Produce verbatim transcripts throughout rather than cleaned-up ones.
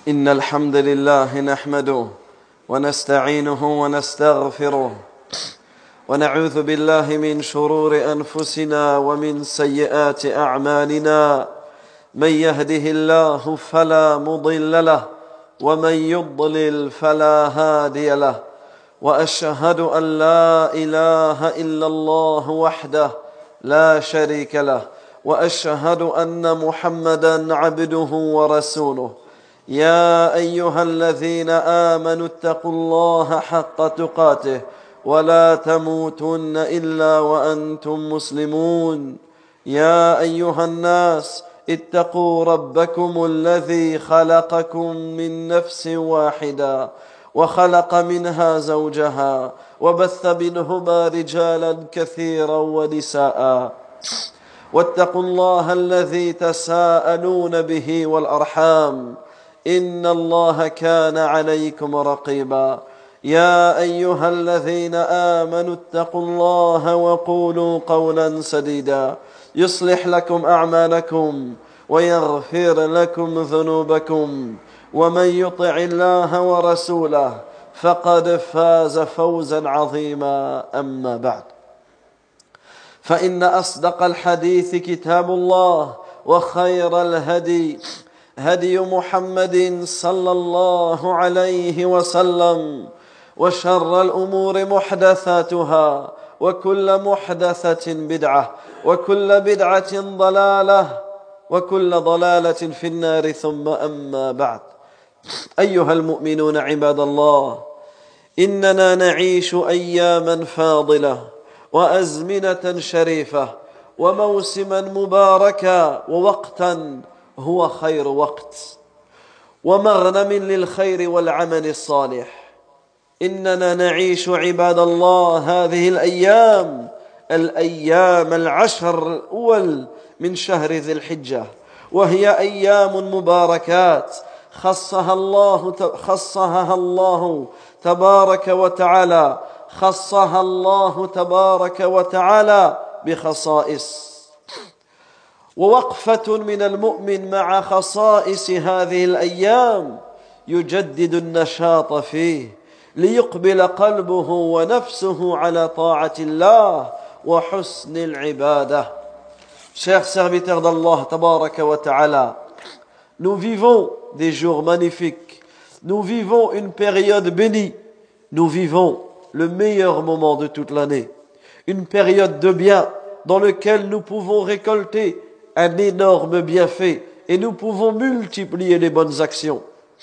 إن الحمد لله نحمده ونستعينه ونستغفره ونعوذ بالله من شرور أنفسنا ومن سيئات أعمالنا. من يهده الله فلا مضل له ومن يضلل فلا هادي له، وأشهد أن لا إله إلا الله وحده لا شريك له، وأشهد أن محمدا عبده ورسوله. يا أيها الذين آمنوا اتقوا الله حق تقاته ولا تموتن إلا وأنتم مسلمون. يا أيها الناس اتقوا ربكم الذي خلقكم من نفس واحدة وخلق منها زوجها وبث منهما رجالا كثيرا ونساء، واتقوا الله الذي تساءلون به والأرحام إن الله كان عليكم رقيبا. يا أيها الذين آمنوا اتقوا الله وقولوا قولا سديدا يصلح لكم أعمالكم ويغفر لكم ذنوبكم، ومن يطع الله ورسوله فقد فاز فوزا عظيما. أما بعد، فإن أصدق الحديث كتاب الله، وخير الهدي هدي محمد صلى الله عليه وسلم، وشر الأمور محدثاتها، وكل محدثة بدعة، وكل بدعة ضلالة، وكل ضلالة في النار. ثم أما بعد، أيها المؤمنون عباد الله، إننا نعيش أياما فاضلة وأزمنة شريفة وموسما مباركا ووقتا هو خير وقت ومغنم للخير والعمل الصالح. إننا نعيش عباد الله هذه الأيام الأيام العشر الأول من شهر ذي الحجة، وهي أيام مباركات خصها الله خصها الله تبارك وتعالى خصها الله تبارك وتعالى بخصائص. ووقفة من المؤمن مع خصائص هذه الأيام يجدد النشاط فيه ليقبل قلبه ونفسه على طاعة الله وحسن العبادة. Chers serviteurs d'Allah tabaraka wa ta'ala, nous vivons des jours magnifiques, nous vivons une période bénie, nous vivons le meilleur moment de toute l'année, une période de bien dans laquelle nous pouvons récolter un énorme bienfait et nous pouvons multiplier les bonnes actions.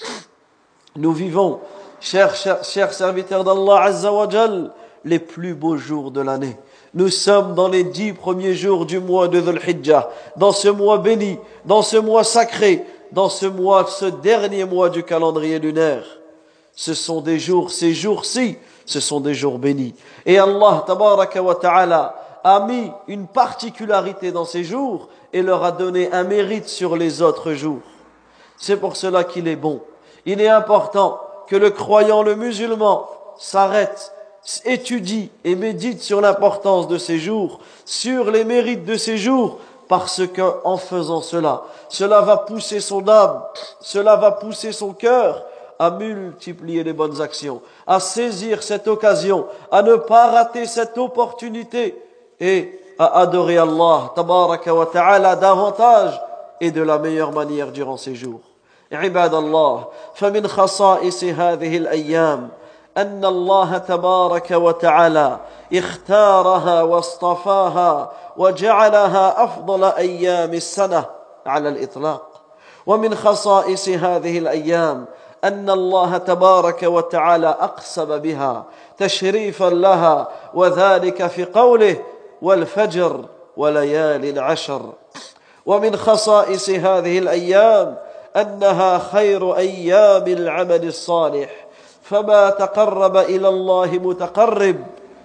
Nous vivons, chers, chers, chers serviteurs d'Allah Azza wa Jal, les plus beaux jours de l'année. Nous sommes dans les dix premiers jours du mois de Dhul Hijjah, dans ce mois béni, dans ce mois sacré, dans ce mois, ce dernier mois du calendrier lunaire. Ce sont des jours, ces jours-ci, ce sont des jours bénis. Et Allah tabaraka wa ta'ala a mis une particularité dans ces jours et leur a donné un mérite sur les autres jours. C'est pour cela qu'il est bon, il est important que le croyant, le musulman, s'arrête, étudie et médite sur l'importance de ces jours, sur les mérites de ces jours, parce que en faisant cela, cela va pousser son âme, cela va pousser son cœur à multiplier les bonnes actions, à saisir cette occasion, à ne pas rater cette opportunité et à adorer Allah tabaraka wa ta'ala davantage et de la meilleure manière durant ces jours. عباد الله، فمن خصائص هذه الأيام أن الله تبارك وتعالى اختارها واصطفاها وجعلها أفضل أيام السنة على الإطلاق. ومن خصائص هذه الأيام أن الله تبارك وتعالى أقسم بها تشريفا لها، وذلك في قوله والفجر وليال العشر. ومن خصائص هذه الأيام أنها خير أيام العمل الصالح، فما تقرب إلى الله متقرب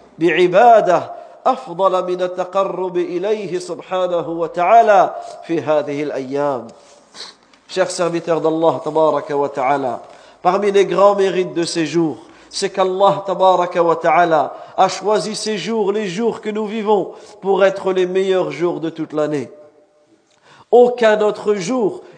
بعبادة أفضل من التقرب إليه سبحانه وتعالى في هذه الأيام. Chers serviteurs d'Allah tabaraka wa ta'ala, parmi les grands mérites de ces jours, c'est qu'Allah tabaraka wa ta'ala a choisi ces jours, les jours que nous vivons, pour être les meilleurs jours de toute l'année. Aucun autre jour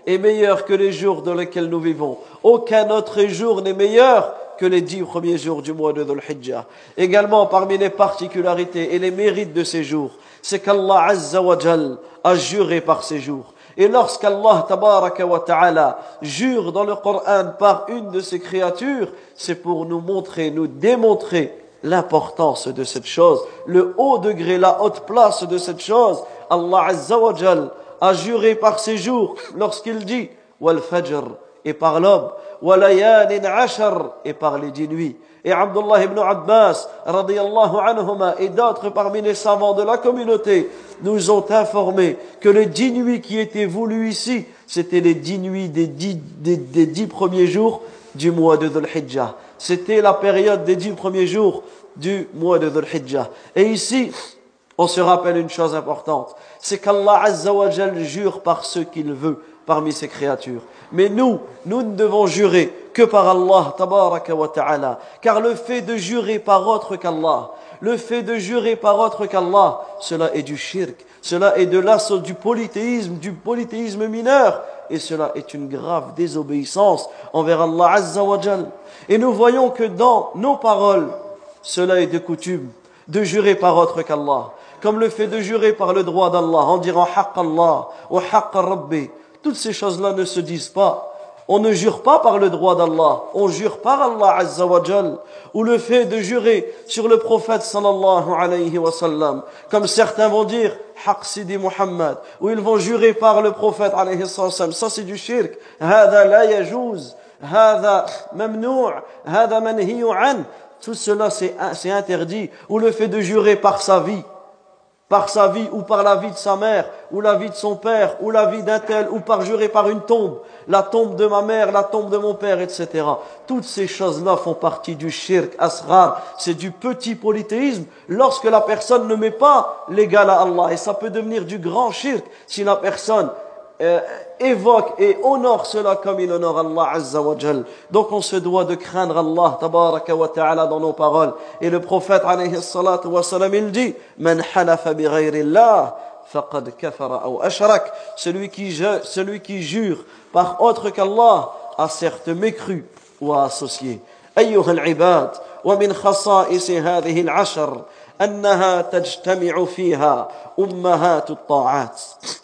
est meilleur que les jours dans lesquels nous vivons. Aucun autre jour n'est meilleur que les dix premiers jours du mois de Dhul Hijjah. Également, parmi les particularités et les mérites de ces jours, c'est qu'Allah Azza wa Jal a juré par ces jours. Et lorsqu'Allah Tabaraka wa Ta'ala jure dans le Coran par une de ses créatures, c'est pour nous montrer, nous démontrer l'importance de cette chose, le haut degré, la haute place de cette chose. Allah Azza wa Jal a juré par ces jours lorsqu'il dit Wal Fajr, et par l'aube, Walayalin Ashar, et par les dix nuits. Et Abdullah ibn Abbas radiyallahu anhuma et d'autres parmi les savants de la communauté nous ont informé que les dix nuits qui étaient voulues ici, c'était les dix nuits des dix, des, des dix premiers jours du mois de Dhul Hijjah. C'était la période des dix premiers jours du mois de Dhul Hijjah. Et ici, on se rappelle une chose importante, c'est qu'Allah Azza wa Jal jure par ce qu'il veut parmi ses créatures. Mais nous, nous ne devons jurer que par Allah Tabaraka wa Ta'ala. Car le fait de jurer par autre qu'Allah, le fait de jurer par autre qu'Allah, cela est du shirk, cela est de l'assaut du polythéisme, du polythéisme mineur. Et cela est une grave désobéissance envers Allah Azza wa Jal. Et nous voyons que dans nos paroles, cela est de coutume de jurer par autre qu'Allah. Comme le fait de jurer par le droit d'Allah en disant Haqq Allah ou Haqq Rabbi. Toutes ces choses-là ne se disent pas. On ne jure pas par le droit d'Allah, on jure par Allah Azza wa Jal. Ou le fait de jurer sur le prophète sallallahu alayhi wa sallam. Comme certains vont dire Haqq Sidi Muhammad. Ou ils vont jurer par le prophète alayhi wa sallam. Ça c'est du shirk. Hada la yajouz. Hada mamnou'. Hada manhiyu an. Tout cela c'est, c'est interdit. Ou le fait de jurer par sa vie. Par sa vie ou par la vie de sa mère, ou la vie de son père, ou la vie d'un tel, ou par jurer par une tombe, la tombe de ma mère, la tombe de mon père, et cetera. Toutes ces choses-là font partie du shirk asghar, c'est du petit polythéisme lorsque la personne ne met pas l'égal à Allah. Et ça peut devenir du grand shirk si la personne euh, évoque et honore cela comme il honore Allah Azza wa Jal. Donc on se doit de craindre Allah Tabaraka wa Ta'ala dans nos paroles. Et le prophète alayhi salatu wa salam, il dit Man halafa bi ghayri Allah faqad kafara aw ashrak. Celui qui, celui qui jure par autre qu'Allah a certes mécru ou a associé. أيها العباد ومن خصائص هذه العشر أنها تجتمع فيها أمهات الطاعات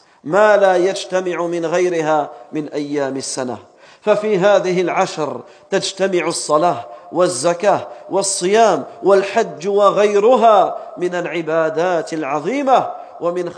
ما لا يجتمع من غيرها من أيام السنة. ففي هذه العشر تجتمع الصلاة والزكاة والصيام والحج وغيرها من العبادات العظيمة. ومن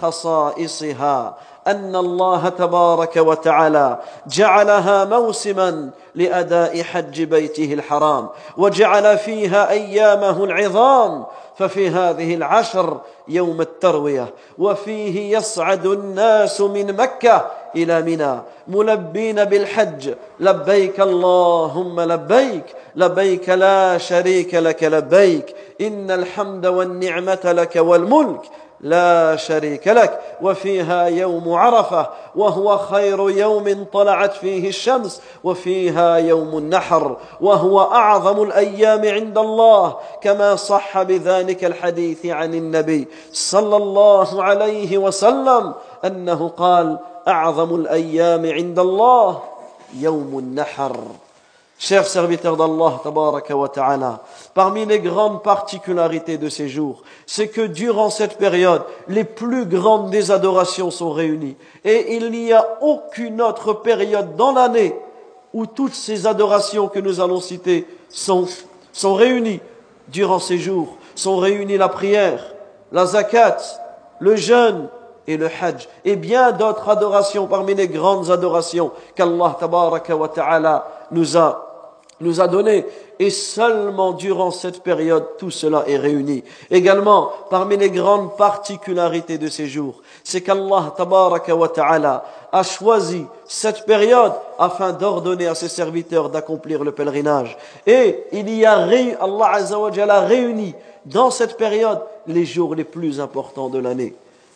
خصائصها أن الله تبارك وتعالى جعلها موسما لأداء حج بيته الحرام وجعل فيها أيامه العظام. ففي هذه العشر يوم التروية وفيه يصعد الناس من مكة إلى منى ملبين بالحج لبيك اللهم لبيك لبيك لا شريك لك لبيك إن الحمد والنعمة لك والملك لا شريك لك. وفيها يوم عرفة وهو خير يوم طلعت فيه الشمس. وفيها يوم النحر وهو أعظم الأيام عند الله كما صح بذلك الحديث عن النبي صلى الله عليه وسلم أنه قال أعظم الأيام عند الله يوم النحر. Chers serviteurs d'Allah, tabaraka wa ta'ala, parmi les grandes particularités de ces jours, c'est que durant cette période, les plus grandes des adorations sont réunies. Et il n'y a aucune autre période dans l'année où toutes ces adorations que nous allons citer sont, sont réunies. Durant ces jours, sont réunies la prière, la zakat, le jeûne et le hajj. Et bien d'autres adorations parmi les grandes adorations qu'Allah tabaraka wa ta'ala nous a nous a donné, et seulement durant cette période tout cela est réuni. Également, parmi les grandes particularités de ces jours, c'est qu'Allah tabaraka wa ta'ala a choisi cette période afin d'ordonner à ses serviteurs d'accomplir le pèlerinage. Et il y a réuni, Allah azza wa jalla a réuni dans cette période les jours les plus importants de l'année,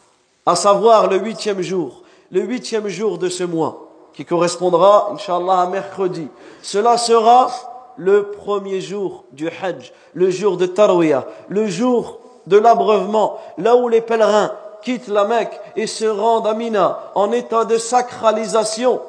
à savoir le huitième jour, le huitième jour de ce mois, qui correspondra, Inch'Allah, à mercredi. Cela sera le premier jour du Hajj, le jour de Tarwiyah, le jour de l'abreuvement, là où les pèlerins quittent la Mecque et se rendent à Mina en état de sacralisation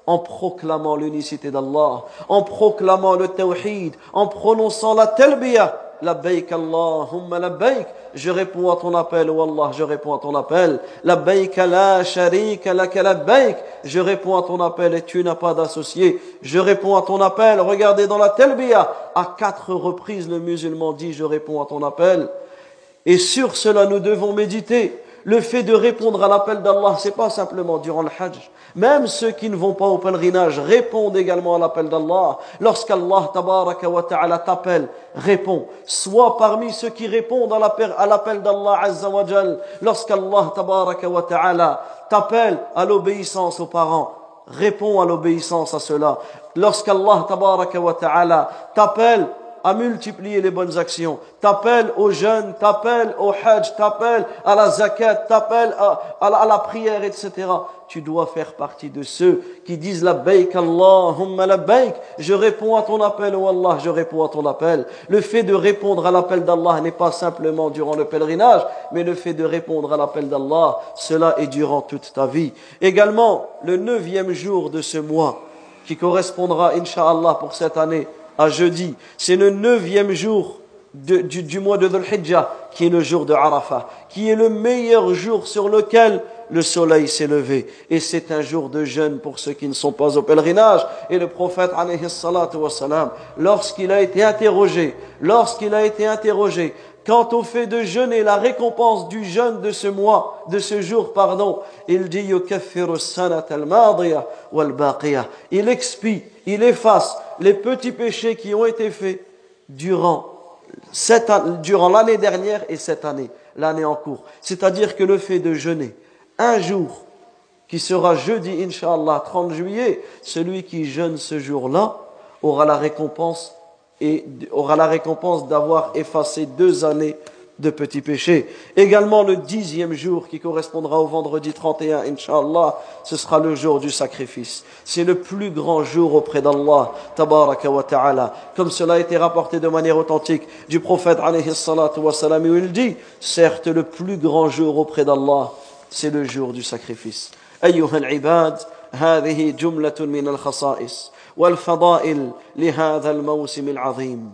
en proclamant l'unicité d'Allah, en proclamant le tawhid, en prononçant la talbiya. Labbaik Allahumma labbaik. Je réponds à ton appel, oh Allah, je réponds à ton appel. Labbaik la sharika laka labbaik. Je réponds à ton appel et tu n'as pas d'associé. Je réponds à ton appel. Regardez dans la talbiya, à quatre reprises le musulman dit je réponds à ton appel. Et sur cela nous devons méditer. Le fait de répondre à l'appel d'Allah, c'est pas simplement durant le Hajj. Même ceux qui ne vont pas au pèlerinage répondent également à l'appel d'Allah. Lorsqu'Allah tabaraka wa ta'ala t'appelle, réponds. Sois parmi ceux qui répondent à l'appel, à l'appel d'Allah azza wa jal. Lorsqu'Allah tabaraka wa ta'ala t'appelle à l'obéissance aux parents, réponds à l'obéissance à cela. Lorsqu'Allah tabaraka wa ta'ala t'appelle à multiplier les bonnes actions, t'appelle aux jeunes, t'appelle au hajj, t'appelle à la zakat, t'appelle à, à, la, à la prière, et cetera. Tu dois faire partie de ceux qui disent labbaik Allahumma labbaik. Je réponds à ton appel, oh Allah, je réponds à ton appel. Le fait de répondre à l'appel d'Allah n'est pas simplement durant le pèlerinage, mais le fait de répondre à l'appel d'Allah, cela est durant toute ta vie. Également, le neuvième jour de ce mois, qui correspondra, Inch'Allah, pour cette année, à jeudi, c'est le neuvième jour de, du, du mois de Dhul Hijjah, qui est le jour de Arafah, qui est le meilleur jour sur lequel le soleil s'est levé. Et c'est un jour de jeûne pour ceux qui ne sont pas au pèlerinage. Et le prophète, alayhi salatu wassalam, lorsqu'il a été interrogé, lorsqu'il a été interrogé, quant au fait de jeûner, la récompense du jeûne de ce mois, de ce jour, pardon, il dit yukaffiru sanata al-madiyah wal-baqiyah. Il expie, il efface les petits péchés qui ont été faits durant cette, durant l'année dernière et cette année, l'année en cours. C'est-à-dire que le fait de jeûner un jour, qui sera jeudi, Inch'Allah, trente juillet, celui qui jeûne ce jour-là aura la récompense et aura la récompense d'avoir effacé deux années de petits péchés. Également le dixième jour qui correspondra au vendredi trente et un, Inch'Allah, ce sera le jour du sacrifice. C'est le plus grand jour auprès d'Allah, tabaraka wa ta'ala. Comme cela a été rapporté de manière authentique du prophète, alayhi salatu wa salam, où il dit, certes le plus grand jour auprès d'Allah, c'est le jour du sacrifice. Ayyuha al-ibad, هذه جملة من الخصائص والفضائل لهذا الموسم العظيم.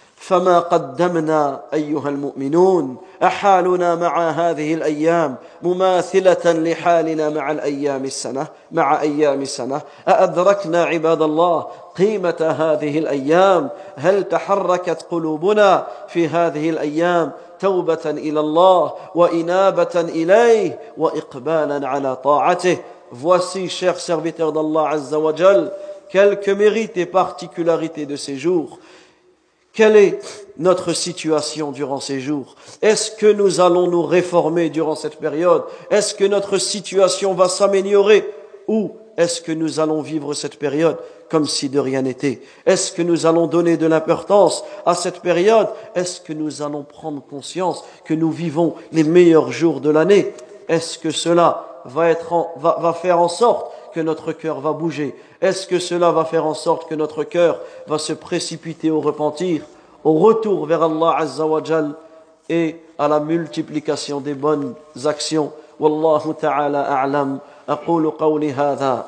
فما قدمنا أيها المؤمنون أحالنا مع هذه الأيام مماثلة لحالنا مع الأيام السنة مع أيام السنة. أأدركنا عباد الله قيمة هذه الأيام؟ هل تحركت قلوبنا في هذه الأيام توبة إلى الله وإنابة إليه وإقبالا على طاعته؟ Voici, chers serviteurs d'Allah Azza wa Jal, quelques mérites et particularités de ces jours. Quelle est notre situation durant ces jours? Est-ce que nous allons nous réformer durant cette période? Est-ce que notre situation va s'améliorer? Ou est-ce que nous allons vivre cette période comme si de rien n'était? Est-ce que nous allons donner de l'importance à cette période? Est-ce que nous allons prendre conscience que nous vivons les meilleurs jours de l'année? Est-ce que cela va, être en, va, va faire en sorte que notre cœur va bouger? Est-ce que cela va faire en sorte que notre cœur va se précipiter au repentir, au retour vers Allah Azza wa Jal et à la multiplication des bonnes actions? Wallahu ta'ala a'lam. أقول قولي هذا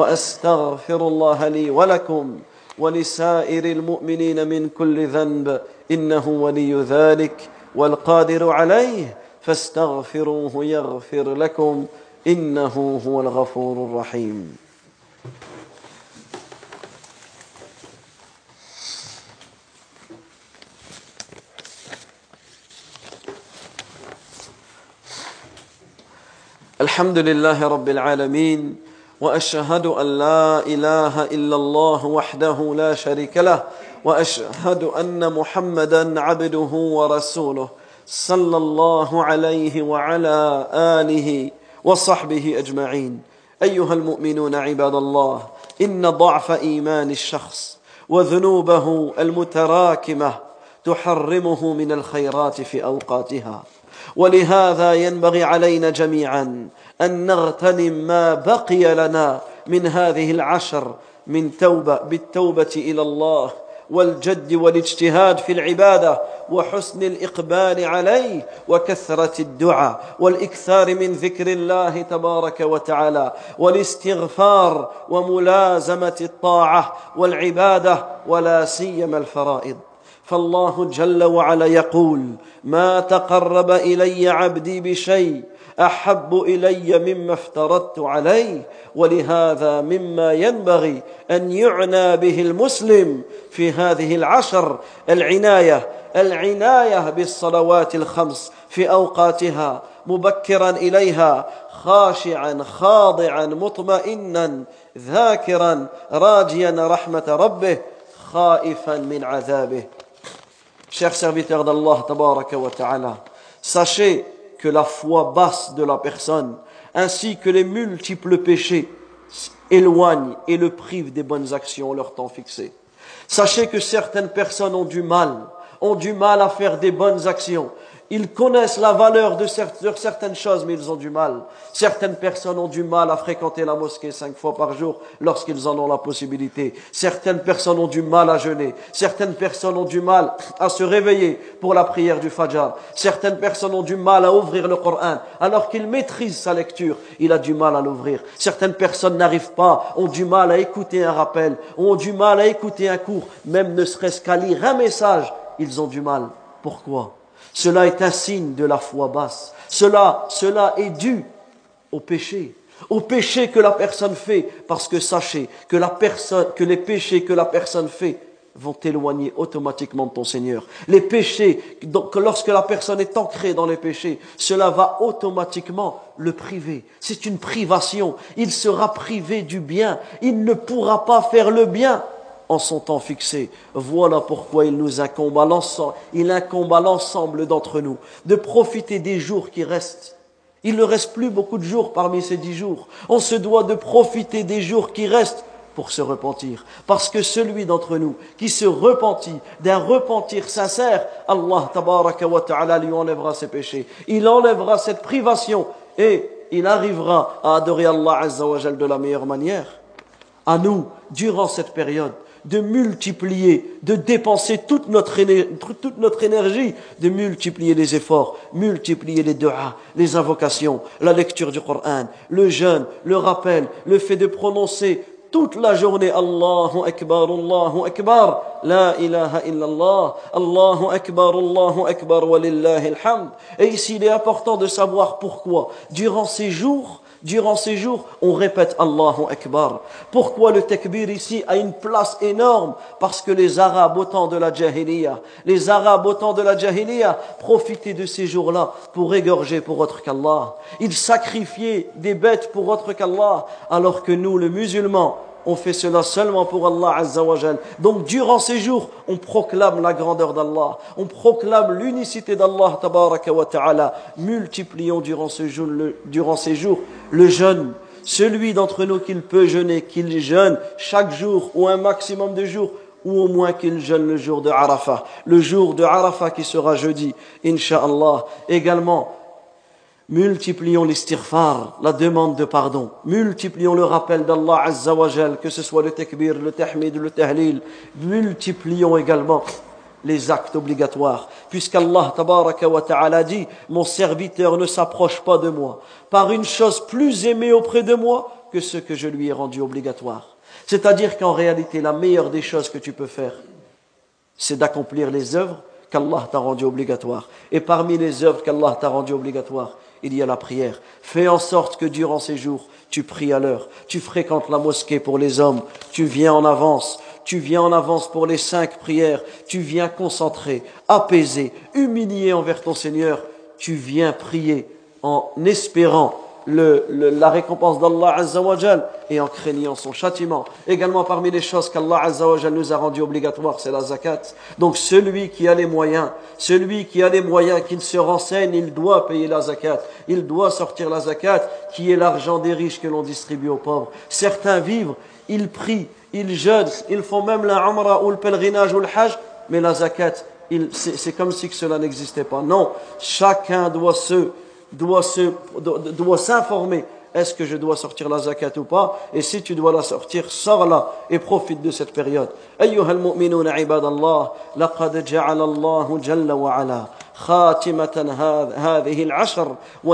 وأستغفر الله لي ولكم ولسائر المؤمنين من كل ذنب إنه ولي ذلك والقادر عليه فاستغفروه يغفر لكم إنه هو الغفور الرحيم. الحمد لله رب العالمين وأشهد أن لا إله إلا الله وحده لا شريك له وأشهد أن محمدا عبده ورسوله صلى الله عليه وعلى آله وصحبه أجمعين. أيها المؤمنون عباد الله، إن ضعف إيمان الشخص وذنوبه المتراكمة تحرمه من الخيرات في أوقاتها، ولهذا ينبغي علينا جميعا أن نغتنم ما بقي لنا من هذه العشر من توبة بالتوبة إلى الله والجد والاجتهاد في العبادة وحسن الإقبال عليه وكثرة الدعاء والإكثار من ذكر الله تبارك وتعالى والاستغفار وملازمة الطاعة والعبادة ولا سيما الفرائض. فالله جل وعلا يقول: ما تقرب إلي عبدي بشيء أحب إلي مما افترضت عليه. ولهذا مما ينبغي أن يعنى به المسلم في هذه العشر العناية العناية بالصلوات الخمس في أوقاتها مبكرا إليها خاشعا خاضعا مطمئنا ذاكرا راجيا رحمة ربه خائفا من عذابه. Chers serviteurs d'Allah tabaraka wa ta'ala, sachez que la foi basse de la personne ainsi que les multiples péchés éloignent et le privent des bonnes actions en leur temps fixé. Sachez que certaines personnes ont du mal, ont du mal à faire des bonnes actions. Ils connaissent la valeur de certaines choses, mais ils ont du mal. Certaines personnes ont du mal à fréquenter la mosquée cinq fois par jour lorsqu'ils en ont la possibilité. Certaines personnes ont du mal à jeûner. Certaines personnes ont du mal à se réveiller pour la prière du Fajr. Certaines personnes ont du mal à ouvrir le Coran alors qu'ils maîtrisent sa lecture. Il a du mal à l'ouvrir. Certaines personnes n'arrivent pas, ont du mal à écouter un rappel, ont du mal à écouter un cours, même ne serait-ce qu'à lire un message. Ils ont du mal. Pourquoi ? Cela est un signe de la foi basse. Cela, cela est dû au péché. Au péché que la personne fait. Parce que sachez que, la personne, que les péchés que la personne fait vont t'éloigner automatiquement de ton Seigneur. Les péchés, donc lorsque la personne est ancrée dans les péchés, cela va automatiquement le priver. C'est une privation. Il sera privé du bien. Il ne pourra pas faire le bien en son temps fixé. Voilà pourquoi il nous incombe à l'ensemble, il incombe à l'ensemble d'entre nous de profiter des jours qui restent. Il ne reste plus beaucoup de jours parmi ces dix jours. On se doit de profiter des jours qui restent pour se repentir. Parce que celui d'entre nous qui se repentit d'un repentir sincère, Allah tabaraka wa ta'ala lui enlèvera ses péchés. Il enlèvera cette privation et il arrivera à adorer Allah azza wa jal de la meilleure manière. À nous, durant cette période, de multiplier, de dépenser toute notre, éner- toute notre énergie, de multiplier les efforts, multiplier les du'as, les invocations, la lecture du Coran, le jeûne, le rappel, le fait de prononcer toute la journée Allahu Akbar, Allahu Akbar, La ilaha illallah, Allahu Akbar, Allahu Akbar, walillahi alhamd. Et ici, il est important de savoir pourquoi, durant ces jours, Durant ces jours, on répète Allahu Akbar. Pourquoi le takbir ici a une place énorme? Parce que les Arabes au temps de la Jahiliya, les Arabes au temps de la Jahiliya profitaient de ces jours-là pour égorger pour autre qu'Allah. Ils sacrifiaient des bêtes pour autre qu'Allah, alors que nous, les musulmans, on fait cela seulement pour Allah Azza wa Jal. Donc durant ces jours, on proclame la grandeur d'Allah, on proclame l'unicité d'Allah Tabaraka wa Ta'ala. Multiplions durant ce jour, le, durant ces jours le jeûne. Celui d'entre nous qui peut jeûner, qu'il jeûne chaque jour ou un maximum de jours, ou au moins qu'il jeûne le jour de Arafah, le jour de Arafah qui sera jeudi, Inch'Allah. Également, multiplions l'istighfar, la demande de pardon. Multiplions le rappel d'Allah Azza wa Jal, que ce soit le takbir, le tahmid, le tahlil. Multiplions également les actes obligatoires. Puisqu'Allah Tabaraka wa Ta'ala dit: mon serviteur ne s'approche pas de moi par une chose plus aimée auprès de moi que ce que je lui ai rendu obligatoire. C'est-à-dire qu'en réalité, la meilleure des choses que tu peux faire, c'est d'accomplir les œuvres qu'Allah t'a rendues obligatoires. Et parmi les œuvres qu'Allah t'a rendues obligatoires, il y a la prière. Fais en sorte que durant ces jours, tu pries à l'heure. Tu fréquentes la mosquée pour les hommes. Tu viens en avance. Tu viens en avance pour les cinq prières. Tu viens concentré, apaisé, humilié envers ton Seigneur. Tu viens prier en espérant le, le, la récompense d'Allah Azza wa Jal et en craignant son châtiment. Également parmi les choses qu'Allah Azza wa Jal nous a rendues obligatoires, c'est la zakat. Donc celui qui a les moyens, celui qui a les moyens, qu'il se renseigne, il doit payer la zakat. Il doit sortir la zakat, qui est l'argent des riches que l'on distribue aux pauvres. Certains vivent, ils prient, ils jeûnent, ils font même la umrah ou le pèlerinage ou le hajj, mais la zakat, il, c'est, c'est comme si que cela n'existait pas. Non, chacun doit se doit se doit, doit s'informer. est-ce que je dois sortir la zakat ou pas? Et si tu dois la sortir, sors-la et profite de cette période. أيها المؤمنون عباد الله لقد جعل الله جل وعلا خاتمة هذه العشر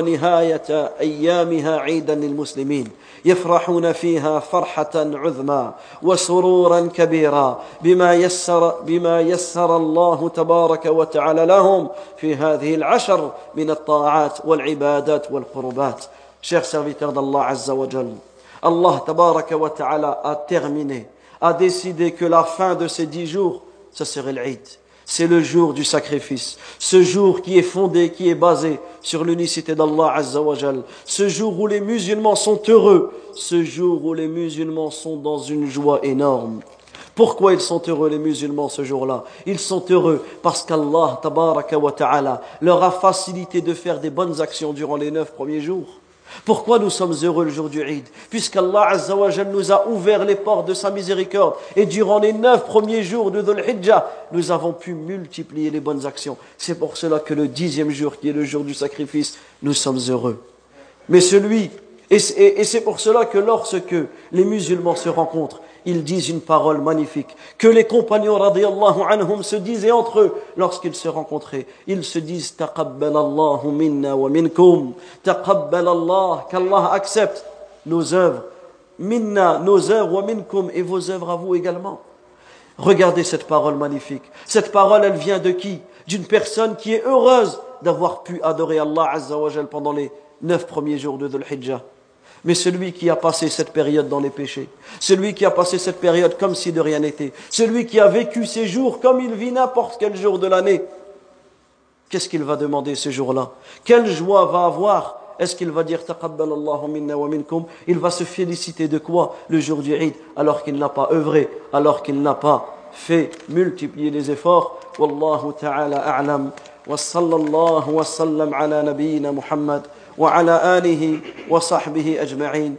ونهاية أيامها عيدا للمسلمين يفرحون فيها فرحة عظمى وسرورا كبيرا بما يسر بما يسر الله تبارك وتعالى لهم في هذه العشر من الطاعات والعبادات والقربات. Chers serviteurs d'Allah Azza wa Jal, Allah Tabaraka wa Ta'ala a terminé, a décidé que la fin de ces dix jours, ça serait l'Eid. C'est le jour du sacrifice. Ce jour qui est fondé, qui est basé sur l'unicité d'Allah Azza wa Jal. Ce jour où les musulmans sont heureux. Ce jour où les musulmans sont dans une joie énorme. Pourquoi ils sont heureux les musulmans ce jour-là? Ils sont heureux parce qu'Allah Tabaraka wa Ta'ala leur a facilité de faire des bonnes actions durant les neuf premiers jours. Pourquoi nous sommes heureux le jour du Eid? Puisqu'Allah Azza wa Jal nous a ouvert les portes de sa miséricorde. Et durant les neuf premiers jours de Dhul Hijjah, nous avons pu multiplier les bonnes actions. C'est pour cela que le dixième jour, qui est le jour du sacrifice, nous sommes heureux. Mais celui, et c'est, et c'est pour cela que lorsque les musulmans se rencontrent, ils disent une parole magnifique, que les compagnons radiyallahu anhum se disaient entre eux lorsqu'ils se rencontraient. Ils se disent taqabbal Allahu minna wa minkum, taqabbal Allah, qu'Allah accepte nos œuvres, minna, nos œuvres, wa minkum, et vos œuvres à vous également. Regardez cette parole magnifique. Cette parole, elle vient de qui? D'une personne qui est heureuse d'avoir pu adorer Allah Azza wa Jal pendant les neuf premiers jours de Dhul Hijjah. Mais celui qui a passé cette période dans les péchés, celui qui a passé cette période comme si de rien n'était, celui qui a vécu ces jours comme il vit n'importe quel jour de l'année, qu'est-ce qu'il va demander ce jour-là? Quelle joie va avoir? Est-ce qu'il va dire taqabbal Allahu minna wa minkum? Il va se féliciter de quoi le jour du Eid, alors qu'il n'a pas œuvré, alors qu'il n'a pas fait multiplier les efforts? Wallahu ta'ala a'lam. Wa sallallahu wa sallam ala nabiyyina Muhammad وعلى آله وصحبه أجمعين.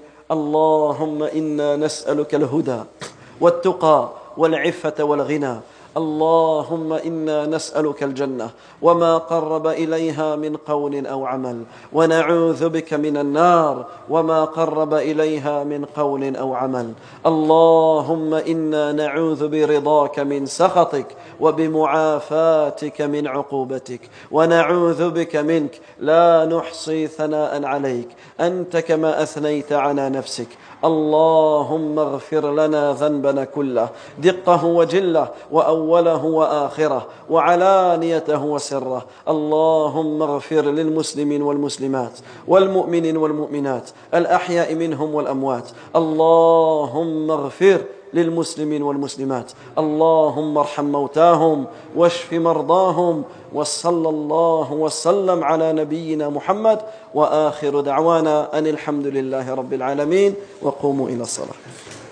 اللهم إنا نسألك الهدى والتقى والعفة والغنى. اللهم إنا نسألك الجنة وما قرب إليها من قول أو عمل ونعوذ بك من النار وما قرب إليها من قول أو عمل. اللهم إنا نعوذ برضاك من سخطك وبمعافاتك من عقوبتك ونعوذ بك منك لا نحصي ثناء عليك أنت كما أثنيت على نفسك. اللهم اغفر لنا ذنبنا كله دقه وجله وأوله وآخره وعلانيته وسره. اللهم اغفر للمسلمين والمسلمات والمؤمنين والمؤمنات الأحياء منهم والأموات. اللهم اغفر للمسلمين والمسلمات. اللهم ارحم موتاهم واشف مرضاهم. وصلى الله وسلم على نبينا محمد وآخر دعوانا أن الحمد لله رب العالمين وقوموا إلى الصلاة.